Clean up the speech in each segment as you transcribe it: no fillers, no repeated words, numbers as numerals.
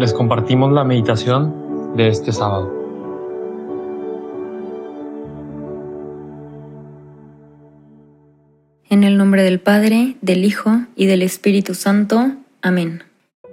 les compartimos la meditación de este sábado. En el nombre del Padre, del Hijo y del Espíritu Santo. Amén.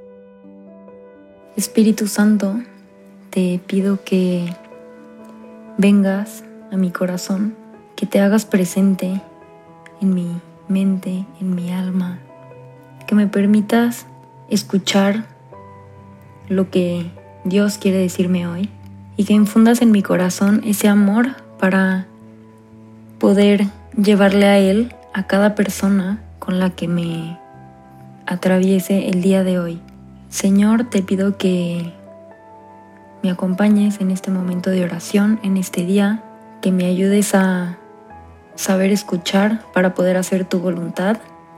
Espíritu Santo, te pido que vengas a mi corazón, que te hagas presente en mi mente, en mi alma, que me permitas escuchar lo que Dios quiere decirme hoy y que infundas en mi corazón ese amor para poder llevarle a Él a cada persona con la que me atraviese el día de hoy. Señor, te pido que me acompañes en este momento de oración, en este día, que me ayudes a saber escuchar para poder hacer tu voluntad.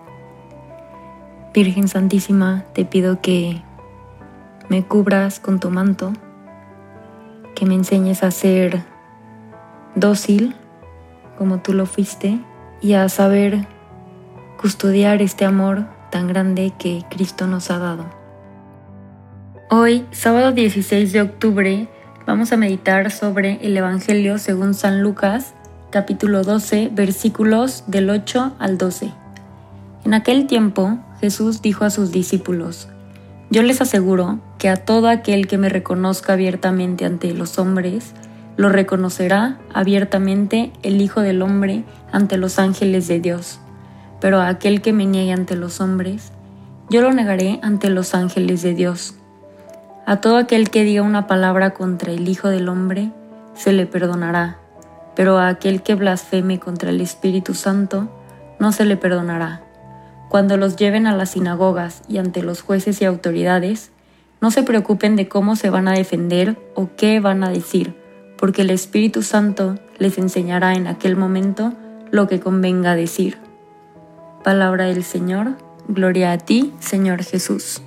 Virgen Santísima, te pido que me cubras con tu manto, que me enseñes a ser dócil como tú lo fuiste y a saber custodiar este amor tan grande que Cristo nos ha dado. Hoy, sábado 16 de octubre, vamos a meditar sobre el Evangelio según San Lucas, capítulo 12, versículos del 8 al 12. En aquel tiempo, Jesús dijo a sus discípulos: Yo les aseguro que a todo aquel que me reconozca abiertamente ante los hombres, lo reconocerá abiertamente el Hijo del Hombre ante los ángeles de Dios. Pero a aquel que me niegue ante los hombres, yo lo negaré ante los ángeles de Dios. A todo aquel que diga una palabra contra el Hijo del Hombre, se le perdonará, pero a aquel que blasfeme contra el Espíritu Santo, no se le perdonará. Cuando los lleven a las sinagogas y ante los jueces y autoridades, no se preocupen de cómo se van a defender o qué van a decir, porque el Espíritu Santo les enseñará en aquel momento lo que convenga decir. Palabra del Señor, gloria a ti, Señor Jesús.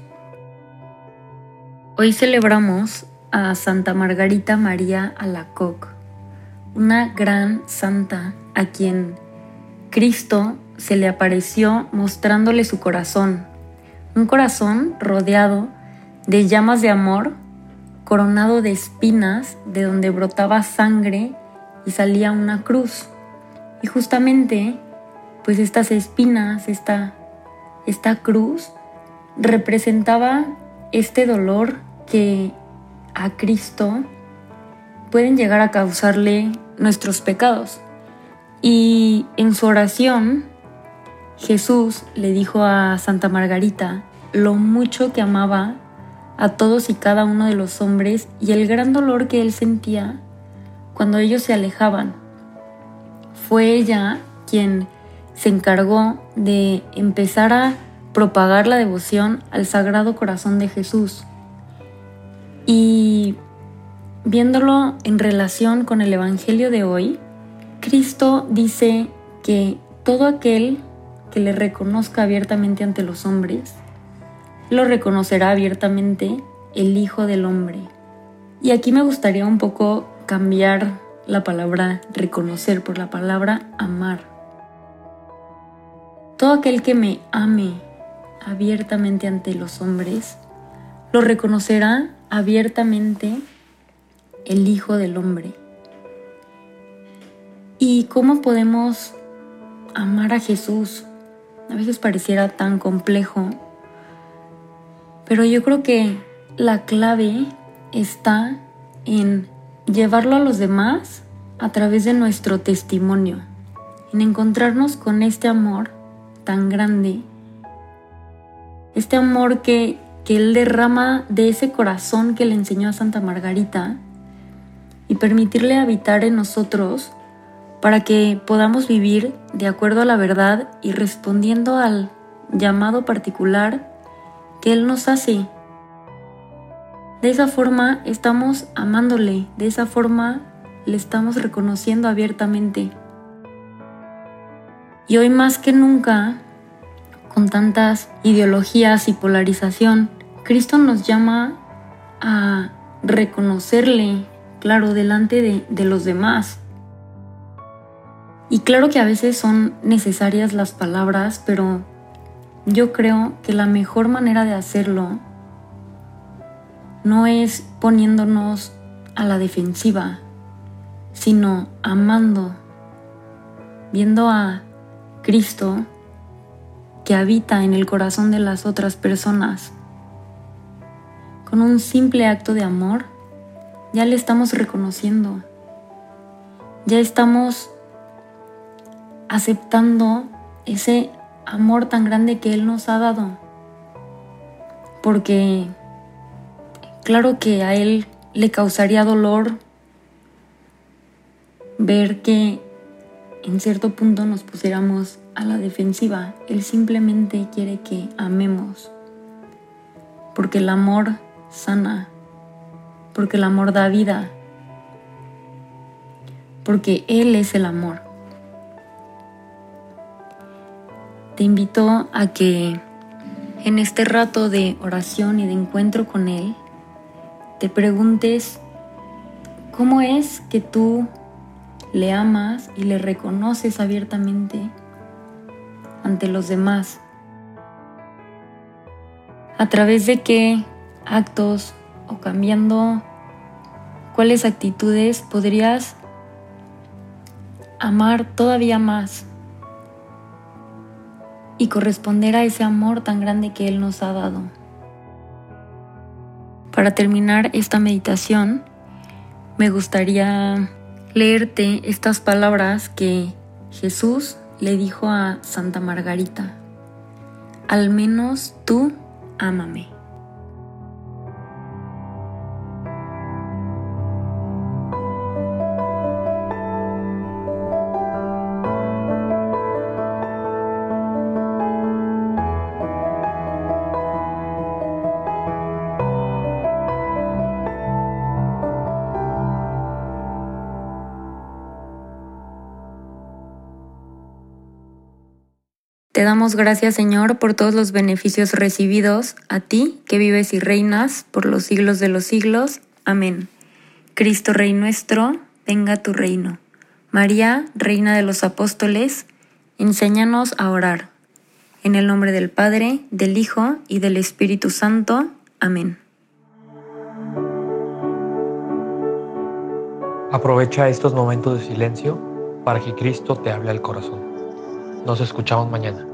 Hoy celebramos a Santa Margarita María Alacoque, una gran santa a quien Cristo se le apareció mostrándole su corazón, un corazón rodeado de llamas de amor, coronado de espinas de donde brotaba sangre y salía una cruz. Y justamente, pues estas espinas, esta cruz, representaba este dolor que a Cristo pueden llegar a causarle nuestros pecados. Y en su oración, Jesús le dijo a Santa Margarita lo mucho que amaba a todos y cada uno de los hombres y el gran dolor que él sentía cuando ellos se alejaban. Fue ella quien se encargó de empezar a propagar la devoción al Sagrado Corazón de Jesús. Y viéndolo en relación con el Evangelio de hoy, Cristo dice que todo aquel que le reconozca abiertamente ante los hombres, lo reconocerá abiertamente el Hijo del Hombre. Y aquí me gustaría un poco cambiar la palabra reconocer por la palabra amar. Todo aquel que me ame abiertamente ante los hombres, lo reconocerá abiertamente el Hijo del Hombre. ¿Y cómo podemos amar a Jesús? A veces pareciera tan complejo, pero yo creo que la clave está en llevarlo a los demás a través de nuestro testimonio, en encontrarnos con este amor tan grande, este amor que Él derrama de ese corazón que le enseñó a Santa Margarita y permitirle habitar en nosotros para que podamos vivir de acuerdo a la verdad y respondiendo al llamado particular que Él nos hace. De esa forma estamos amándole, de esa forma le estamos reconociendo abiertamente. Y hoy más que nunca, con tantas ideologías y polarización, Cristo nos llama a reconocerle, claro, delante de los demás. Y claro que a veces son necesarias las palabras, pero yo creo que la mejor manera de hacerlo no es poniéndonos a la defensiva, sino amando, viendo a Cristo que habita en el corazón de las otras personas. Con un simple acto de amor, ya le estamos reconociendo, ya estamos aceptando ese amor tan grande que Él nos ha dado. Porque claro que a Él le causaría dolor ver que en cierto punto nos pusiéramos a la defensiva. Él simplemente quiere que amemos, porque el amor sana, porque el amor da vida, porque Él es el amor. Te invito a que en este rato de oración y de encuentro con Él, te preguntes cómo es que tú le amas y le reconoces abiertamente ante los demás. ¿A través de qué actos o cambiando cuáles actitudes podrías amar todavía más y corresponder a ese amor tan grande que Él nos ha dado? Para terminar esta meditación, me gustaría leerte estas palabras que Jesús le dijo a Santa Margarita: al menos tú ámame. Te damos gracias, Señor, por todos los beneficios recibidos, a ti que vives y reinas por los siglos de los siglos. Amén. Cristo Rey nuestro, venga tu reino. María, Reina de los Apóstoles, enséñanos a orar. En el nombre del Padre, del Hijo y del Espíritu Santo. Amén. Aprovecha estos momentos de silencio para que Cristo te hable al corazón. Nos escuchamos mañana.